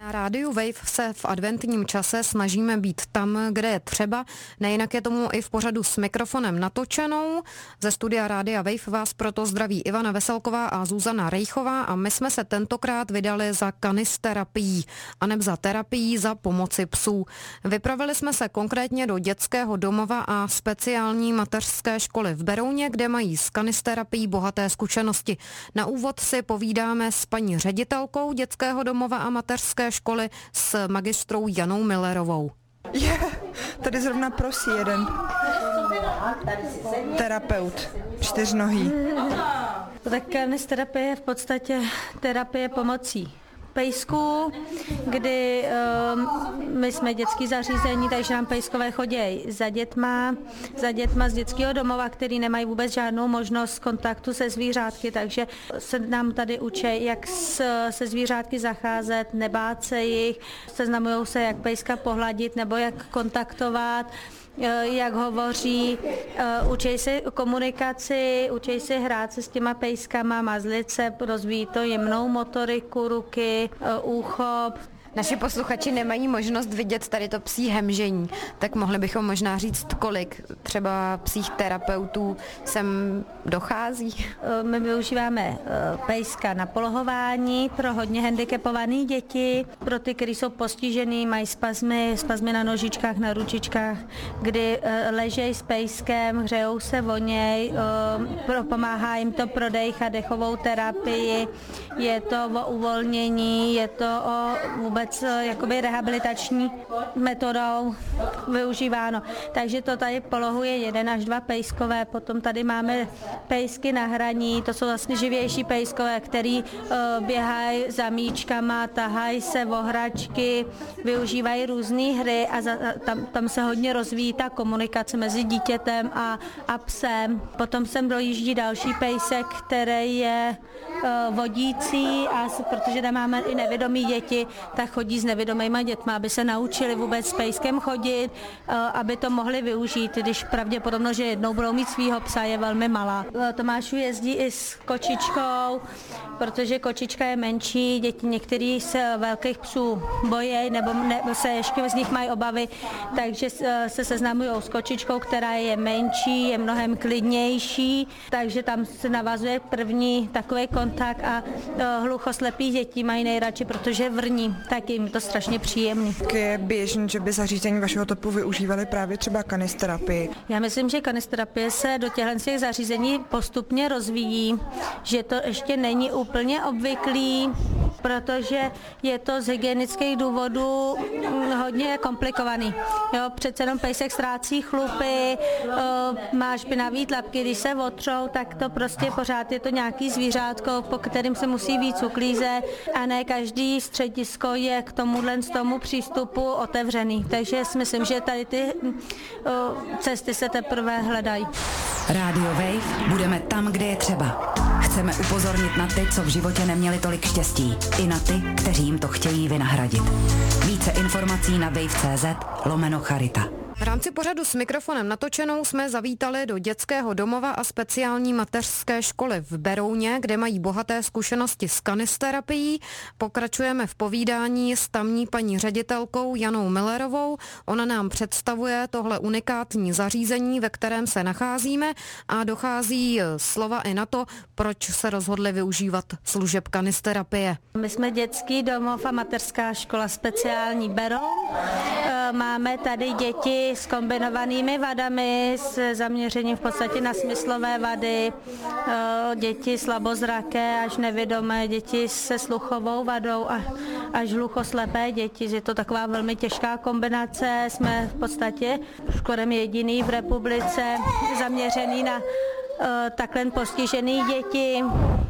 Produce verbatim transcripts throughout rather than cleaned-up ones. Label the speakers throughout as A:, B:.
A: Na rádiu Wave se v adventním čase snažíme být tam, kde je třeba. Nejinak je tomu i v pořadu S mikrofonem natočenou. Ze studia Rádia Wave vás proto zdraví Ivana Veselková a Zuzana Rejchová a my jsme se tentokrát vydali za kanisterapií, aneb za terapií za pomoci psů. Vypravili jsme se konkrétně do dětského domova a speciální mateřské školy v Berouně, kde mají s kanisterapií bohaté zkušenosti. Na úvod si povídáme s paní ředitelkou dětského domova a mateřské školy, s magistrou Janou Millerovou.
B: Je, tady zrovna prosí jeden terapeut, čtyřnohý.
C: Tak kanisterapie je v podstatě terapie pomocí pejsků, kdy um, my jsme dětský zařízení, takže nám pejskové chodí za dětma, za dětma z dětského domova, který nemají vůbec žádnou možnost kontaktu se zvířátky, takže se nám tady učí, jak s, se zvířátky zacházet, nebát se jich, seznamují se, jak pejska pohladit nebo jak kontaktovat, jak hovoří, učí se komunikaci, učí se hrát se s těma pejskama, mazlit se, rozvíjí to jemnou motoriku ruky, úchop.
A: Naši posluchači nemají možnost vidět tady to psí hemžení, tak mohli bychom možná říct, kolik třeba psích terapeutů sem dochází?
C: My využíváme pejska na polohování pro hodně handicapované děti, pro ty, kteří jsou postižený, mají spazmy, spazmy na nožičkách, na ručičkách, kdy ležejí s pejskem, hřejou se o něj, pomáhá jim to prodejchat, dechovou terapii, je to o uvolnění, je to o vůbec jakoby rehabilitační metodou využíváno. Takže to tady polohuje jeden až dva pejskové, potom tady máme pejsky na hraní, to jsou vlastně živější pejskové, který uh, běhají za míčkama, tahají se o hračky, využívají různé hry a za, tam, tam se hodně rozvíjí ta komunikace mezi dítětem a, a psem. Potom sem dojíždí další pejsek, který je uh, vodící, a protože tam máme i nevědomí děti, tak chodí s nevědomýma dětma, aby se naučili vůbec s pejskem chodit, aby to mohli využít, když pravděpodobno, že jednou budou mít svýho psa, je velmi malá. Tomášu jezdí i s kočičkou, protože kočička je menší, děti některý z velkých psů bojí, nebo ne, se ještě z nich mají obavy, takže se seznamují s kočičkou, která je menší, je mnohem klidnější, takže tam se navazuje první takový kontakt a hluchoslepí děti mají nejradši, protože vrní, tak jim to strašně příjemný.
B: Je běžný, že by zařízení vašeho topu využívali právě třeba kanisterapii?
C: Já myslím, že kanisterapie se do těchto zařízení postupně rozvíjí, že to ještě není úplně obvyklý, protože je to z hygienických důvodů hodně komplikovaný. Jo, přece jenom pejsek ztrácí chlupy, má špinavý tlapky, když se otřou, tak to prostě pořád je to nějaký zvířátko, po kterým se musí víc uklízet a ne každý středisko je k tomuhle z tomu přístupu otevřený. Takže si myslím, že tady ty cesty se teprve hledají.
D: Rádio Wave, budeme tam, kde je třeba. Chceme upozornit na ty, co v životě neměli tolik štěstí. I na ty, kteří jim to chtějí vynahradit. Více informací na wave tečka cé zet lomeno charita.
A: V rámci pořadu S mikrofonem natočenou jsme zavítali do dětského domova a speciální mateřské školy v Berouně, kde mají bohaté zkušenosti s kanisterapií. Pokračujeme v povídání s tamní paní ředitelkou Janou Millerovou. Ona nám představuje tohle unikátní zařízení, ve kterém se nacházíme, a dochází slova i na to, proč se rozhodli využívat služeb kanisterapie.
C: My jsme dětský domov a mateřská škola speciální Beroun. Máme tady děti s kombinovanými vadami, s zaměřením v podstatě na smyslové vady, děti slabozraké až nevědomé, děti se sluchovou vadou a až hluchoslepé děti. Je to taková velmi těžká kombinace, jsme v podstatě skoro jediný v republice zaměřený na takhle postižený děti.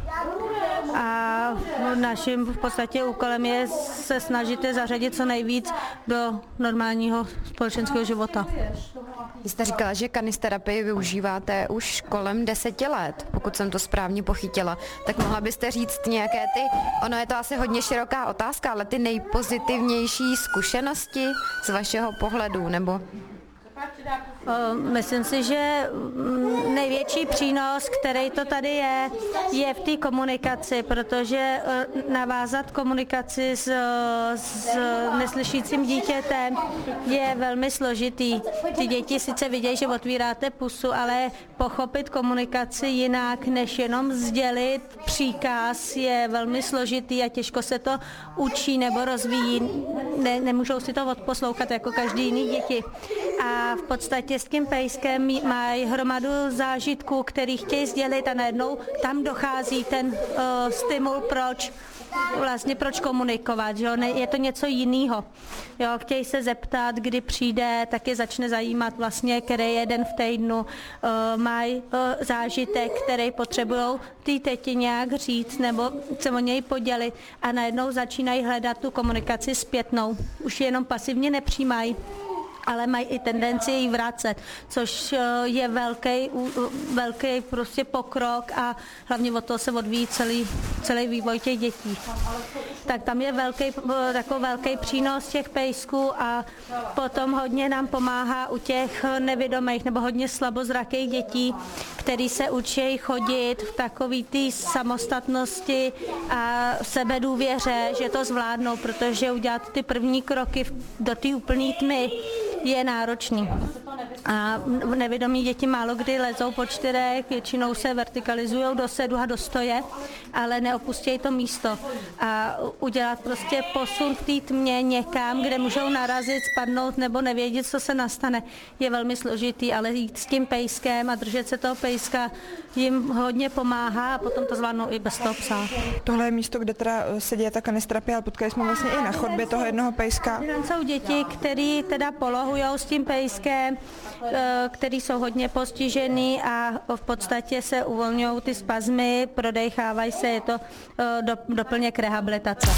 C: A naším v podstatě úkolem je se snažit je zařadit co nejvíc do normálního společenského života.
A: Vy jste říkala, že kanisterapii využíváte už kolem deseti let, pokud jsem to správně pochytila. Tak mohla byste říct nějaké ty, ono je to asi hodně široká otázka, ale ty nejpozitivnější zkušenosti z vašeho pohledu, nebo...
C: Myslím si, že největší přínos, který to tady je, je v té komunikaci, protože navázat komunikaci s, s neslyšícím dítětem je velmi složitý. Ty děti sice vidějí, že otvíráte pusu, ale pochopit komunikaci jinak, než jenom sdělit příkaz, je velmi složitý a těžko se to učí nebo rozvíjí. Ne, nemůžou si to odposlouchat jako každý jiný děti. A v podstatě s tím pejskem mají hromadu zážitků, který chtějí sdělit a najednou tam dochází ten uh, stimul, proč vlastně proč komunikovat, že jo? Je to něco jiného. Jo, chtějí se zeptat, kdy přijde, tak je začne zajímat vlastně, který je den v týdnu, uh, mají uh, zážitek, který potřebují té teti nějak říct nebo se o něj podělit a najednou začínají hledat tu komunikaci zpětnou. Už jenom pasivně nepřijímají, ale mají i tendenci ji vracet, což je velký, velký prostě pokrok a hlavně od toho se odvíjí celý, celý vývoj těch dětí. Tak tam je velký, takový velký přínos těch pejsků a potom hodně nám pomáhá u těch nevidomých nebo hodně slabozrakých dětí, který se učí chodit v takový té samostatnosti a sebedůvěře, že to zvládnou, protože udělat ty první kroky do té úplné tmy je náročný. A nevědomí děti málo kdy lezou po čtyřech, většinou se vertikalizují do sedu a do stoje, ale neopustějí to místo. A udělat prostě posun v té tmě někam, kde můžou narazit, spadnout nebo nevědět, co se nastane, je velmi složitý, ale jít s tím pejskem a držet se toho pejska jim hodně pomáhá a potom to zvládnou i bez toho psa.
B: Tohle je místo, kde teda se děje ta kanisterapie, ale potkali jsme vlastně i na chodbě toho jednoho pejska.
C: Tam jsou děti, které teda polohujou s tím pejskem, který jsou hodně postižený a v podstatě se uvolňují ty spazmy, prodejchávají se, je to doplněk rehabilitace.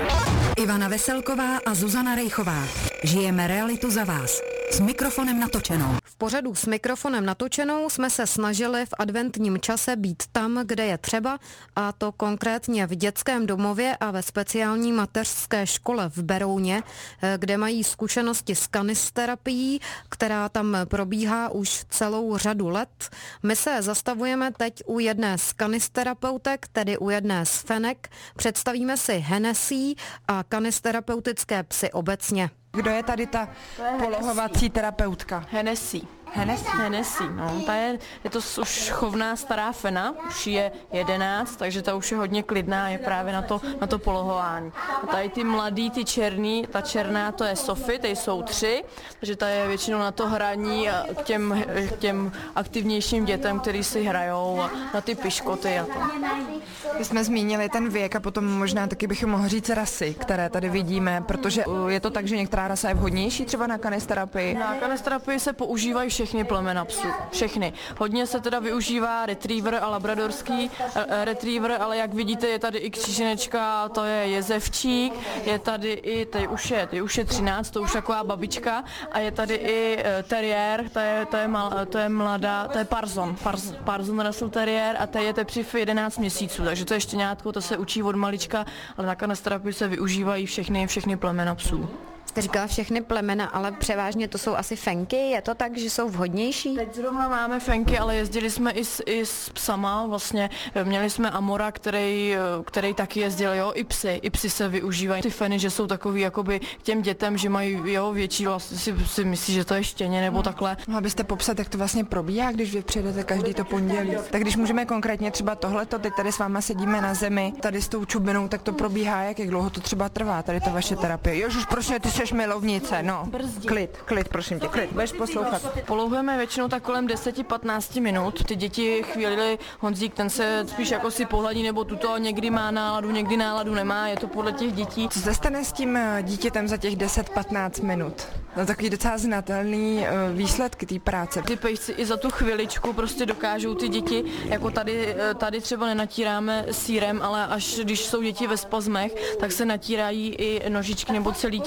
D: Ivana Veselková a Zuzana Rejchová. Žijeme realitu za vás. S mikrofonem natočenou.
A: V pořadu S mikrofonem natočenou jsme se snažili v adventním čase být tam, kde je třeba, a to konkrétně v dětském domově a ve speciální mateřské škole v Berouně, kde mají zkušenosti s kanisterapií, která tam probíhá už celou řadu let. My se zastavujeme teď u jedné z kanisterapeutek, tedy u jedné z fenek. Představíme si Hennessy a kanisterapeutické psy obecně.
B: Kdo je tady ta polohovací terapeutka?
E: Hennessy.
B: Hennessy?
E: Hennessy, no. Ta je, je to už chovná stará fena, už je jedenáct, takže ta už je hodně klidná, je právě na to, na to polohování. A tady ty mladý, ty černý, ta černá to je Sophie, ty jsou tři, takže ta je většinou na to hraní a k těm, k těm aktivnějším dětem, který si hrajou a na ty piškoty a to.
B: My jsme zmínili ten věk a potom možná taky bychom mohli říct rasy, které tady vidíme, protože je to tak, že některá rasa je vhodnější třeba na kanisterapii.
E: Na kanisterapii se používají všechny plemena psů, všechny. Hodně se teda využívá retriever a labradorský e, retriever, ale jak vidíte, je tady i kříženečka, to je jezevčík, je tady i, tady už je, tady už je třináct, to už taková babička, a je tady i e, terriér, to je, to je, mal, to je mladá, to je Parzon, Parz, Parzon Russell terriér a to je teprve jedenáct měsíců, takže to je štěňátko, to se učí od malička, ale na kanisterapii se využívají všechny, všechny plemena psů.
A: Jste říkala všechny plemena, ale převážně to jsou asi fenky, je to tak, že jsou vhodnější?
E: Teď zrovna máme fenky, ale jezdili jsme i s, i s psama, vlastně měli jsme Amora, který, který taky jezdil, jo, i psy, i psy se využívají. Ty feny, že jsou takový jakoby k těm dětem, že mají jo, větší, vlastně si, si myslí, že to je štěně nebo takhle.
B: Mohla byste popsat, jak to vlastně probíhá, když vy přijedete každý to pondělí? Tak když můžeme konkrétně třeba tohleto, teď tady s váma sedíme na zemi, tady s tou čubinou, tak to probíhá, jak, jak dlouho to třeba trvá, tady ta vaše terapie. Ježiš, prosím, ty seš milovnice, no.
E: Brzdí.
B: Klid, klid, prosím tě, klid, budeš poslouchat.
E: Polohujeme většinou tak kolem deset až patnáct minut. Ty děti chvíli, Honzík, ten se spíš jako si pohladí nebo tuto, někdy má náladu, někdy náladu nemá, je to podle těch dětí.
B: Co se stane s tím dítětem za těch deset až patnáct minut? No takový docela znatelný výsledky té práce.
E: Ty pejsci i za tu chviličku prostě dokážou ty děti, jako tady, tady třeba nenatíráme sýrem, ale až když jsou děti ve spazmech, tak se natírají i nožičky nebo celé tělo v síru.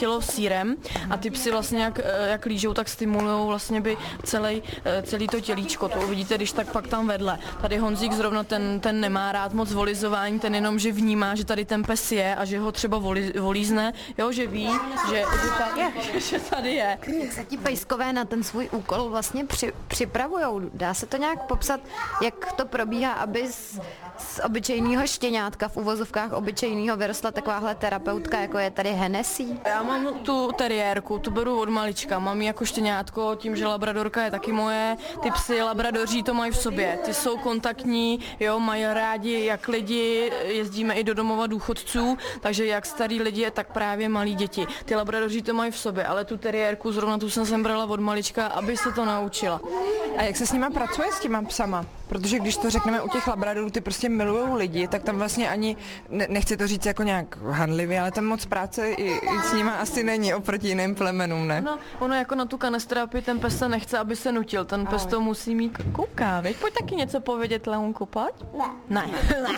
E: elixírem a ty psy vlastně jak, jak lížou, tak stimulují vlastně by celý, celý to tělíčko. To uvidíte, když tak pak tam vedle. Tady Honzík zrovna ten, ten nemá rád moc volizování, ten jenom, že vnímá, že tady ten pes je a že ho třeba voli, volízne, jo, že ví, že, že, tady, je, že tady je.
A: Jak se ti pejskové na ten svůj úkol vlastně při, připravujou? Dá se to nějak popsat, jak to probíhá, aby z, z obyčejného štěňátka v uvozovkách obyčejného vyrostla takováhle terapeutka, jako je tady Hennessy?
E: Já mám tu teriérku, tu beru od malička, mám ji jako štěňátko, tím, že labradorka je taky moje, ty psy labradoří to mají v sobě, ty jsou kontaktní, jo, mají rádi jak lidi, jezdíme i do domova důchodců, takže jak starý lidi, tak právě malí děti. Ty labradoří to mají v sobě, ale tu teriérku zrovna tu jsem sem brala od malička, aby se to naučila.
B: A jak se s nima pracuje, s těma psama? Protože když to řekneme u těch labradorů, ty prostě milujou lidi, tak tam vlastně ani, ne, nechci to říct jako nějak handlivě, ale tam moc práce i, i s nima asi není oproti jiným plemenům, ne?
E: No, ono jako na tu kanesterapii, ten pes se nechce, aby se nutil, ten pes to musí mít. Kouká, veď, pojď taky něco povědět, Leonku, pojď? Ne. Ne.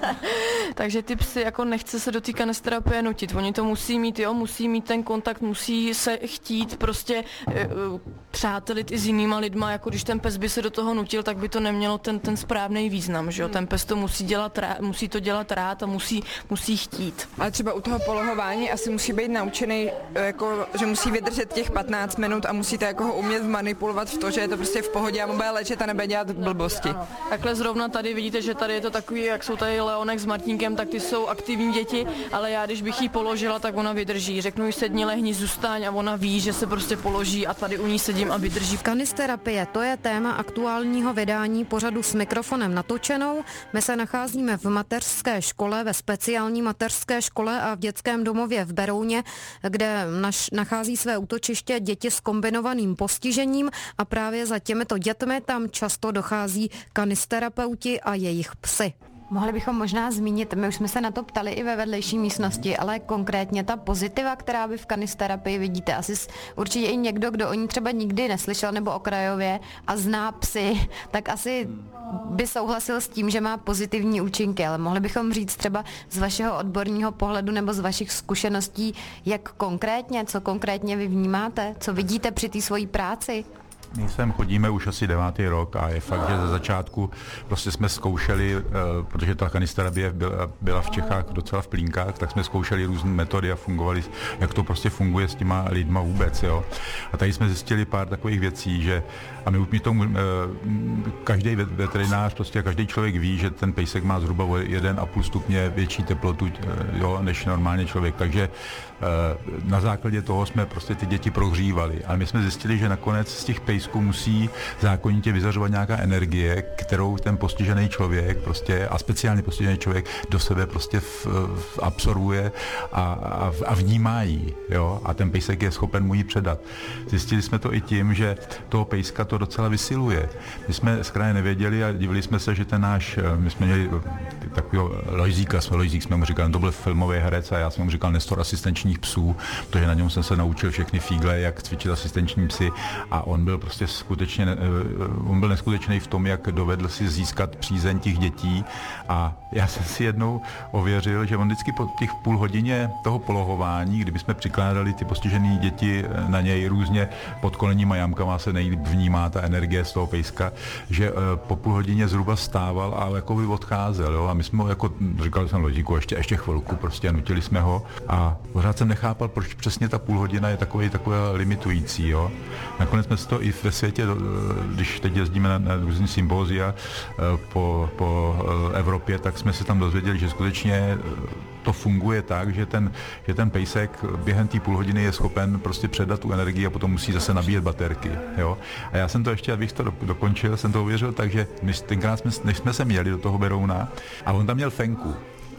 E: Takže ty psy jako nechce se do té kanesterapie nutit, oni to musí mít, jo, musí mít ten kontakt, musí se chtít prostě uh, přátelit i s jinýma lidma, jako když ten pes by se do toho nutil, tak by to nemělo ten, ten správný význam, že jo, ten pes to musí dělat rád, musí to dělat rád a musí, musí chtít.
B: Ale třeba u toho polohování asi musí být naučený, jako, že musí vydržet těch patnáct minut a musíte jako ho umět manipulovat v to, že je to prostě v pohodě a mu bude léčit a nebude dělat blbosti.
E: Ano. Takhle zrovna tady vidíte, že tady je to takový, jak jsou tady Leonek s Martinkem, tak ty jsou aktivní děti, ale já když bych jí položila, tak ona vydrží. Řeknu jí sedni, lehni, zůstaň a ona ví, že se prostě položí a tady u ní sedím a vydrží.
A: Kanisterapie, to je téma aktuálního vydání pořadu S mikrofonem natočenou. My se nacházíme v mateřské škole, ve speciální mateřské škole a v dětském domově v Berouně, kde naš, nachází své útočiště děti s kombinovaným postižením a právě za těmito dětmi tam často dochází kanisterapeuti a jejich psy. Mohli bychom možná zmínit, my už jsme se na to ptali i ve vedlejší místnosti, ale konkrétně ta pozitiva, která by v kanisterapii vidíte, asi určitě i někdo, kdo o ní třeba nikdy neslyšel nebo okrajově a zná psy, tak asi by souhlasil s tím, že má pozitivní účinky, ale mohli bychom říct třeba z vašeho odborného pohledu nebo z vašich zkušeností, jak konkrétně, co konkrétně vy vnímáte, co vidíte při té svojí práci?
F: My sem chodíme už asi devátý rok a je fakt, že ze začátku prostě jsme zkoušeli, protože ta kanisterapie byla, byla v Čechách docela v plínkách, tak jsme zkoušeli různé metody a fungovali, jak to prostě funguje s těma lidma vůbec, jo. A tady jsme zjistili pár takových věcí, že a my už tomu, každý veterinář, prostě každý člověk ví, že ten pejsek má zhruba o jeden a půl stupně větší teplotu, jo, než normálně člověk, takže na základě toho jsme prostě ty děti prohřívali. Ale my jsme zjistili, že nakonec z těch pejsků musí zákonitě vyzařovat nějaká energie, kterou ten postižený člověk prostě a speciálně postižený člověk do sebe prostě v, v absorbuje a, a, a vnímá jí, jo? A ten pejsek je schopen mu ji předat. Zjistili jsme to i tím, že toho pejska to docela vysiluje. My jsme zkrátka nevěděli a divili jsme se, že ten náš, my jsme měli takového Lojzíka, Lojzík jsme mu říkali, to byl filmový herec a já jsem mu říkal Nestor asistenčních psů, protože na něm jsem se naučil všechny fígle, jak cvičit asistenční psy a on byl prostě skutečně, on byl neskutečný v tom, jak dovedl si získat přízeň těch dětí a já jsem si jednou ověřil, že on vždycky po těch půl hodině toho polohování, kdyby jsme přikládali ty postižené děti na něj různě pod kolenníma jamkama se nejlíp vnímá ta energie z toho pejska, že po půl hodině zhruba stával a jako by odcházel, jo? A my jsme ho jako, říkali jsem Lodíku, ještě, ještě chvilku, prostě nutili jsme ho a pořád jsem nechápal, proč přesně ta půl hodina je takový, takové limitující, jo. Nakonec jsme to i ve světě, když teď jezdíme na, na různý symbózia po, po Evropě, tak jsme se tam dozvěděli, že skutečně to funguje tak, že ten, že ten pejsek během té půl hodiny je schopen prostě předat tu energii a potom musí zase nabíjet baterky, jo. A já jsem to ještě, abych to dokončil, jsem to uvěřil, takže my tenkrát jsme, než jsme se měli do toho Berouna a on tam měl fenku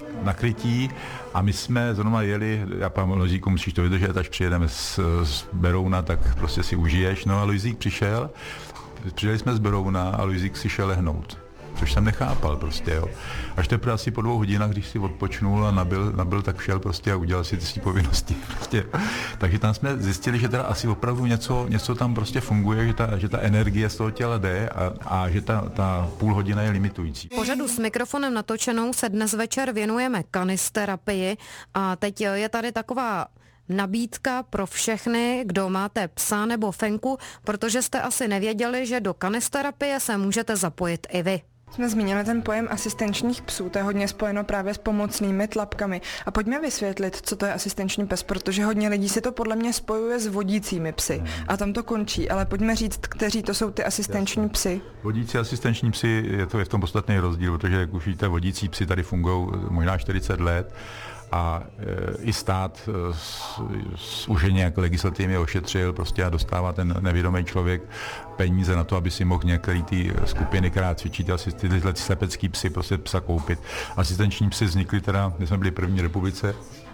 F: nakrytí a my jsme zrovna jeli, já pán Lojzíku, musíš to vydržet, až přijedeme z, z Berouna, tak prostě si užiješ. No a Lojzík přišel, přijeli jsme z Berouna a Lojzík si šel lehnout. Což jsem nechápal prostě, jo. Až teprve asi po dvou hodinách, když si odpočnul a nabil, nabil tak šel prostě a udělal si ty svý povinnosti prostě. Takže tam jsme zjistili, že teda asi opravdu něco, něco tam prostě funguje, že ta, že ta energie z toho těla jde a, a že ta, ta půl hodina je limitující.
A: Pořadu S mikrofonem natočenou se dnes večer věnujeme kanisterapii a teď je tady taková nabídka pro všechny, kdo máte psa nebo fenku, protože jste asi nevěděli, že do kanisterapie se můžete zapojit i vy.
B: Jsme zmínili ten pojem asistenčních psů, to je hodně spojeno právě s pomocnými tlapkami. A pojďme vysvětlit, co to je asistenční pes, protože hodně lidí si to podle mě spojuje s vodícími psy. A tam to končí, ale pojďme říct, kteří to jsou ty asistenční psy.
F: Vodící asistenční psy, je to je v tom podstatný rozdíl, protože jak už víte, vodící psy tady fungují možná čtyřicet let. A e, i stát e, už je nějak legislativně ošetřil prostě a dostává ten nevědomý člověk peníze na to, aby si mohl některé ty skupiny, která cvičí asi tyhle slepecký psy, prostě psa koupit. Asistenční psy vznikly teda, když jsme byli první republice.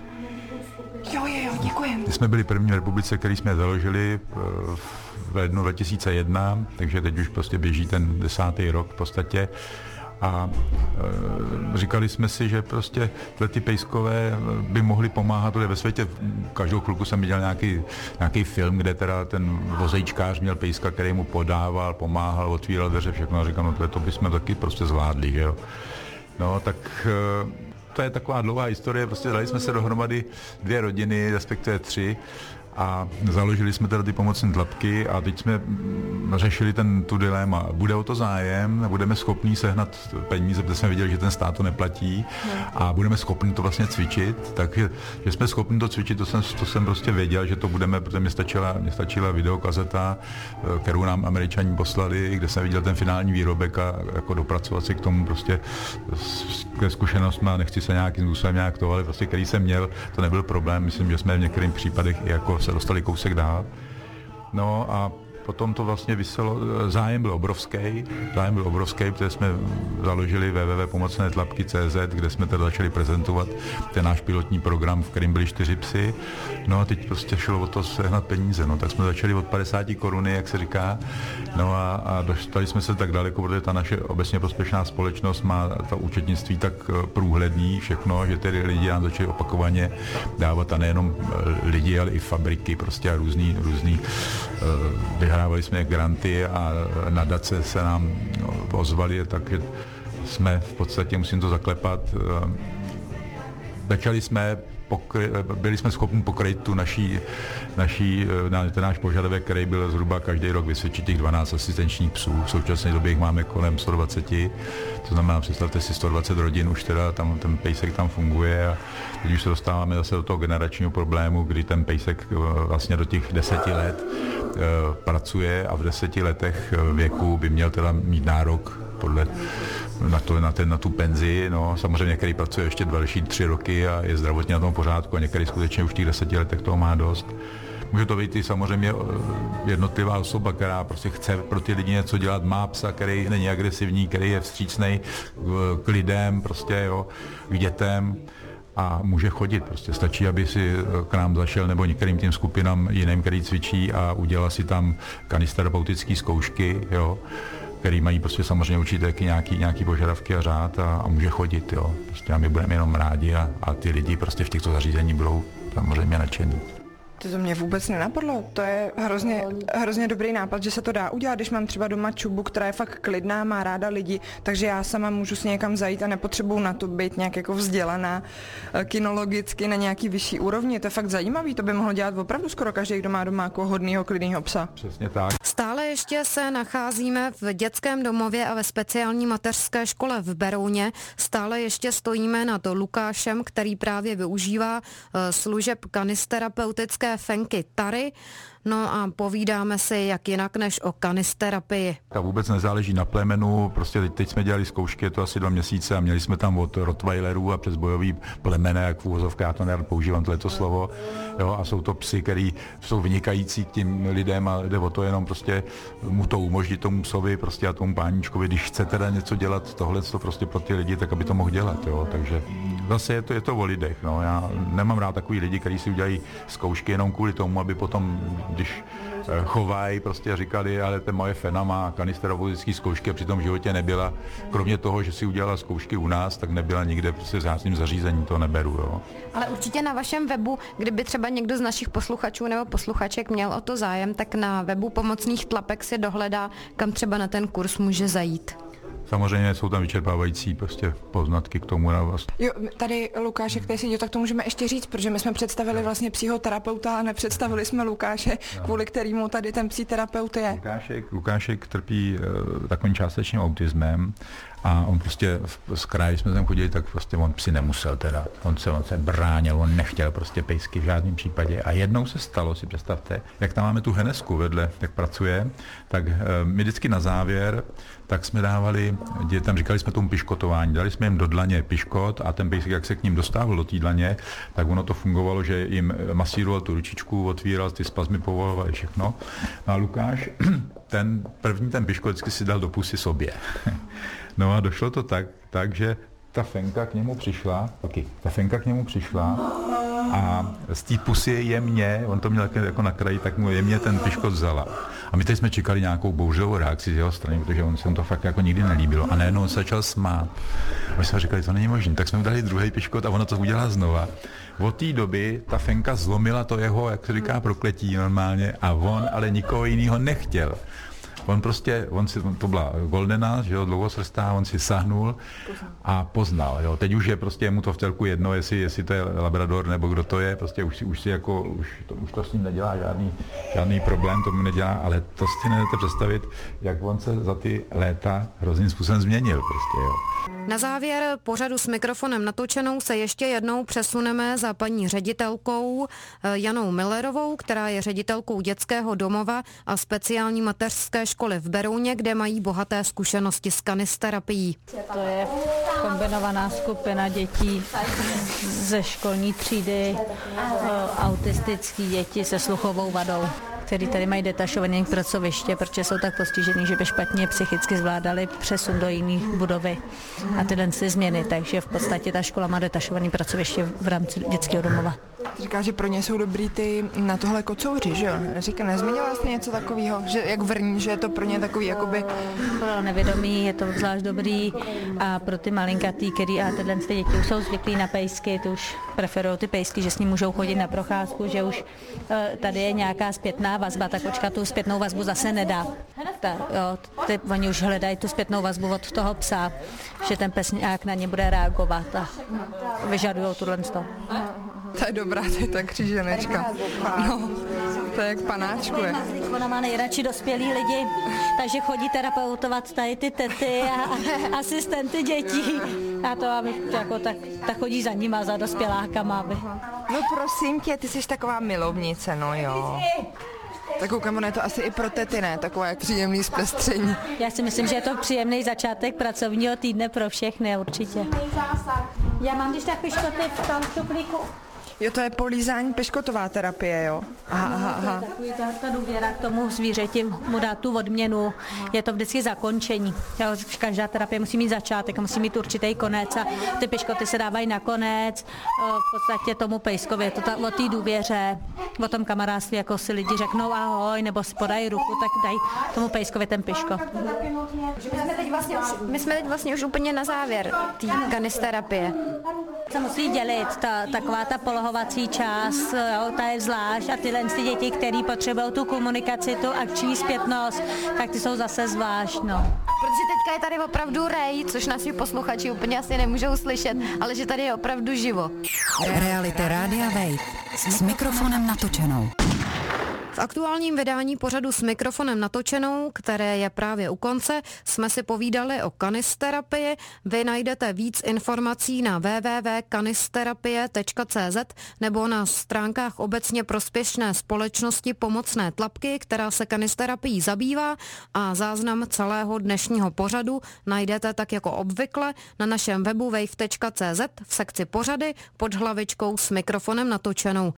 B: Jo, jo, jo, děkujem.
F: Když jsme byli první republice, který jsme založili v lednu dva tisíce jedna, takže teď už prostě běží ten desátý rok v podstatě. A e, říkali jsme si, že prostě ty pejskové by mohly pomáhat ve světě. Každou chvilku jsem viděl nějaký, nějaký film, kde teda ten vozejčkář měl pejska, který mu podával, pomáhal, otvíral dveře, všechno. A říkal, no to, to bychom taky prostě zvládli, že jo. No tak e, to je taková dlouhá historie, prostě dali jsme se dohromady dvě rodiny, respektive tři. A založili jsme teda ty pomocné tlapky a teď jsme řešili ten, tu dilema. Bude o to zájem, budeme schopní sehnat peníze, protože jsme viděli, že ten stát to neplatí a budeme schopni to vlastně cvičit, takže že jsme schopni to cvičit, to jsem, to jsem prostě věděl, že to budeme, protože mi stačila, mě stačila videokazeta, kterou nám Američani poslali, kde jsem viděl ten finální výrobek a jako dopracovat si k tomu prostě ke zkušenostmi, nechci se nějakým způsobem nějak to, ale prostě který jsem měl, to nebyl problém, myslím, že jsme v některých případech i jako se dostali kousek dál. No a potom to vlastně vyselo, zájem byl obrovský, zájem byl obrovský, protože jsme založili w w w tečka pomocné tlapky tečka c z, kde jsme teda začali prezentovat ten náš pilotní program, v kterém byli čtyři psy. No a teď prostě šlo o to sehnat peníze, no tak jsme začali od padesát koruny, jak se říká, no a, a dostali jsme se tak daleko, protože ta naše obecně prospěšná společnost má ta účetnictví tak průhledný všechno, že tedy lidi nám začali opakovaně dávat a nejenom lidi, ale i fabriky prostě a různý, různý uh, vyhrávali jsme granty a nadace se nám ozvaly, takže jsme v podstatě, musím to zaklepat, začali jsme, pokry, byli jsme schopni pokryt tu naší, naší, ten náš požadavek, který byl zhruba každý rok vysvědčit těch dvanáct asistenčních psů. V současné době jich máme kolem sto dvacet, to znamená, představte si sto dvacet rodin, už teda tam ten pejsek tam funguje a teď už se dostáváme zase do toho generačního problému, kdy ten pejsek vlastně do těch deseti let pracuje a v deseti letech věku by měl teda mít nárok podle na, to, na, ten, na tu penzi. No, samozřejmě některý pracuje ještě další tři roky a je zdravotně na tom pořádku a některý skutečně už v těch deseti letech toho má dost. Může to být i samozřejmě jednotlivá osoba, která prostě chce pro ty lidi něco dělat, má psa, který není agresivní, který je vstřícnej k lidem, prostě, jo, k dětem. A může chodit, prostě stačí, aby si k nám zašel nebo některým tím skupinám jiným, který cvičí a udělal si tam kanisterapeutické zkoušky, jo, který mají prostě samozřejmě určitě taky nějaký, nějaký požadavky a řád a, a může chodit, jo. Prostě a my budeme jenom rádi a, a ty lidi prostě v těchto zařízení budou samozřejmě nadšení.
B: To mě vůbec nenapadlo, to je hrozně, hrozně dobrý nápad, že se to dá udělat, když mám třeba doma čubu, která je fakt klidná, má ráda lidi, takže já sama můžu si někam zajít a nepotřebuju na to být nějak jako vzdělaná kinologicky na nějaký vyšší úrovni, to je fakt zajímavý, to by mohlo dělat opravdu skoro každý, kdo má doma jako hodnýho, klidnýho psa.
F: Přesně tak.
A: Stále ještě se nacházíme v dětském domově a ve speciální mateřské škole v Berouně. Stále ještě stojíme nad Lukášem, který právě využívá služeb kanisterapeutické fenky Tary. No a povídáme si, jak jinak než o kanisterapii.
F: A vůbec nezáleží na plemenu, prostě teď, teď jsme dělali zkoušky, je to asi dva měsíce a měli jsme tam od rottweilerů a přes bojový plemene, jak v úvozovkách, já to nerad používám tohleto slovo, jo, a jsou to psy, který jsou vynikající k tím lidem a jde o to jenom prostě mu to umožnit tomu psovi prostě a tomu páníčkovi, když chce teda něco dělat, tohle to prostě pro ty lidi, tak aby to mohl dělat, jo, takže zase je to, je to o lidech, no, já nemám rád takový lidi, kteří si udělají zkoušky jenom kvůli tomu, aby potom, když chovají, prostě říkali, ale ten moje fena má kanisterapeutické zkoušky a přitom v životě nebyla, kromě toho, že si udělala zkoušky u nás, tak nebyla nikde prostě v řádným zařízení, to neberu, jo.
A: Ale určitě na vašem webu, kdyby třeba někdo z našich posluchačů nebo posluchaček měl o to zájem, tak na webu pomocných tlapek si dohledá, kam třeba na ten kurz může zajít.
F: Samozřejmě jsou tam vyčerpávající prostě poznatky k tomu. Vlastně.
B: Jo, tady Lukáše, který si tak to můžeme ještě říct, protože my jsme představili vlastně psychoterapeuta a nepředstavili jsme Lukáše, kvůli kterému tady ten psychoterapeut je.
F: Lukášek, Lukášek trpí uh, takovým částečným autismem a on prostě z kraje, jsme tam chodili, tak prostě on si nemusel teda. On se, on se bránil, on nechtěl prostě pejsky v žádném případě. A jednou se stalo, si představte, jak tam máme tu Henesku vedle, jak pracuje, tak uh, my vždycky na závěr, tak jsme dávali dětem, říkali jsme tomu piškotování, dali jsme jim do dlaně piškot a ten pejsek, jak se k ním dostával do té dlaně, tak ono to fungovalo, že jim masíroval tu ručičku, otvíral, ty spazmy povolovaly všechno. A Lukáš, ten první ten piškot vždycky si dal do pusy sobě. No a došlo to tak, tak že ta Fenka k němu přišla, taky, ta Fenka k němu přišla a z té pusy jemně, on to měl jako na kraji, tak mu jemně ten piškot vzala. A my teď jsme čekali nějakou bouřovou reakci z jeho strany, protože on se mu to fakt jako nikdy nelíbilo. A najednou on se začal smát. A my jsme říkali, to není možné. Tak jsme mu dali druhý piškot a ona to udělala znova. Od té doby ta Fenka zlomila to jeho, jak se říká, prokletí normálně a on ale nikoho jiného nechtěl. On prostě, on si, to byla Goldena, že jo, dlouhosrstá, on si sahnul a poznal, jo. Teď už je prostě mu to v celku jedno, jestli, jestli to je labrador nebo kdo to je, prostě už si, už si jako, už to, už to s ním nedělá žádný, žádný problém, to mu nedělá, ale to si nejdete představit, jak on se za ty léta hrozným způsobem změnil prostě, jo.
A: Na závěr pořadu s mikrofonem natočenou se ještě jednou přesuneme za paní ředitelkou Janou Millerovou, která je ředitelkou dětského domova a speciální mateřské školy v Berouně, kde mají bohaté zkušenosti s kanisterapií.
C: To je kombinovaná skupina dětí ze školní třídy, autistický děti se sluchovou vadou, který tady mají detašované pracoviště, protože jsou tak postižený, že by špatně psychicky zvládali přesun do jiné budovy a tyhle ty změny, takže v podstatě ta škola má detašované pracoviště v rámci dětského domova.
B: Říká, že pro ně jsou dobrý ty na tohle kocouři, že jo? Říká, nezmínila jste něco takového, že jak vrní, že je to pro ně takový jakoby...
C: Pro nevědomí je to zvlášť dobrý a pro ty malinkatý, který a tyhle ty děti už jsou zvyklí na pejsky, ty už preferují ty pejsky, že s ním můžou chodit na procházku, že už tady je nějaká zpětná vazba, tak očka tu zpětnou vazbu zase nedá. Ta, jo, ty, oni už hledají tu zpětnou vazbu od toho psa, že ten pes nějak na ně bude reagovat a vyžadují tuhle toho.
B: To je dobrá, to je ta kříženečka. No, to je jak panáčkuje.
C: Ona má nejradši dospělí lidi, takže chodí terapeutovat tady ty tety a, a asistenty dětí. A to aby, jako, tak, tak chodí za nima, za dospělákama. Aby.
B: No prosím tě, ty jsi taková milovnice, no jo. Tak koukám, ono je to asi i pro tety, ne? Takové příjemný zpestření.
C: Já si myslím, že je to příjemný začátek pracovního týdne pro všechny, určitě. Já mám když tak piškoty v tom šuplíku.
B: Jo, to je polízání, peškotová terapie, jo? Aha, aha, aha.
C: Takový ta, ta důvěra k tomu zvířeti, mu dát tu odměnu, je to vždycky zakončení. Každá terapie musí mít začátek, musí mít určitý konec a ty peškoty se dávají na konec. V podstatě tomu pejskovi je to ta, o té důvěře, o tom kamarádství, jako si lidi řeknou ahoj, nebo si podají ruku, tak dají tomu pejskovi ten piško.
A: My jsme teď vlastně už, my jsme teď vlastně už úplně na závěr té kanisterapie.
C: Se musí dělit, ta, taková ta polohovací část, jo, ta je zvlášť a tyhle ty děti, které potřebují tu komunikaci, tu akční zpětnost, tak ty jsou zase zvlášť, no.
A: Protože teďka je tady opravdu rej, což naši posluchači úplně asi nemůžou slyšet, ale že tady je opravdu živo.
D: Reality Rádia Wave s mikrofonem natočenou.
A: V aktuálním vydání pořadu s mikrofonem natočenou, které je právě u konce, jsme si povídali o kanisterapii. Vy najdete víc informací na w w w tečka kanisterapie tečka c z nebo na stránkách obecně prospěšné společnosti Pomocné tlapky, která se kanisterapií zabývá, a záznam celého dnešního pořadu najdete tak jako obvykle na našem webu wave tečka c z v sekci pořady pod hlavičkou s mikrofonem natočenou.